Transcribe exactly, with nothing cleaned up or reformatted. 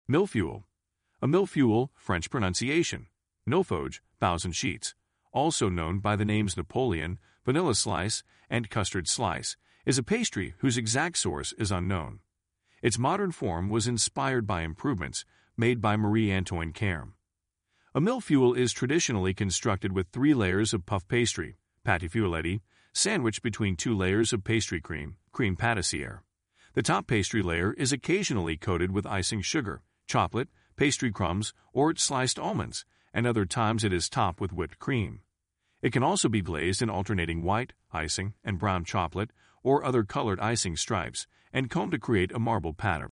Millefuel. A millefuel, French pronunciation. Milfauge, thousand sheets, also known by the names Napoleon, vanilla slice, and custard slice, is a pastry whose exact source is unknown. Its modern form was inspired by improvements made by Marie-Antoine Carême. A millefuel is traditionally constructed with three layers of puff pastry, pâte feuilletée, sandwiched between two layers of pastry cream, cream pâtissière. The top pastry layer is occasionally coated with icing sugar, chocolate, pastry crumbs, or sliced almonds, and other times it is topped with whipped cream. It can also be glazed in alternating white, icing, and brown chocolate or other colored icing stripes, and combed to create a marble pattern.